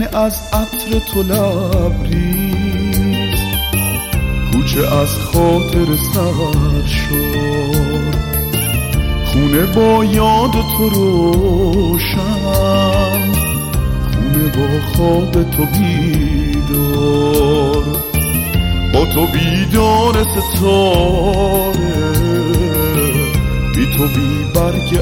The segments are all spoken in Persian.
از عطر تو لبریز، کوچه از خاطر سر شد، خونه با یاد تو روشن، خونه با خواب تو بیدار، با تو بیدار ستاره، بی تو بی برگ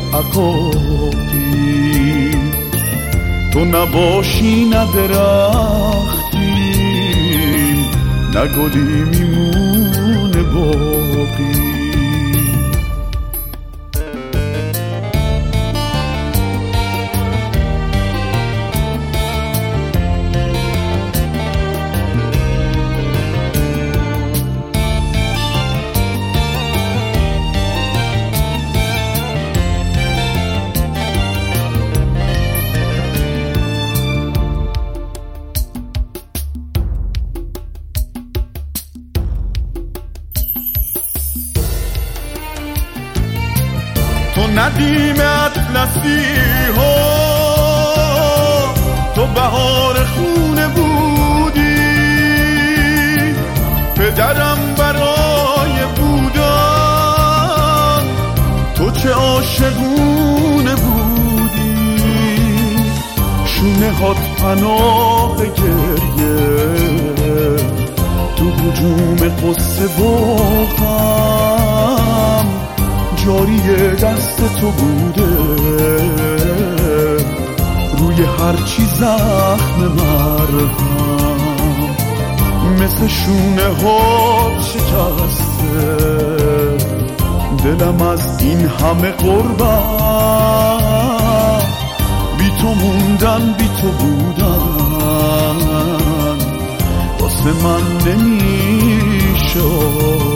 عقاقی، تو نباشی نه درختی، نه گلی میمونه باقی. تو ندیم اطلسی ها، تو بهار خونه بودی، پدرم برای بودن تو چه عاشقونه بودی، شونه هات پناه گریه، تو هجوم قصه و غم جاری دست تو بوده، روی هر چی زخم مرهم، مثل شونه ها شکسته، دلم از این همه غربت، بی تو موندن بی تو بودن واسه من نمیشه.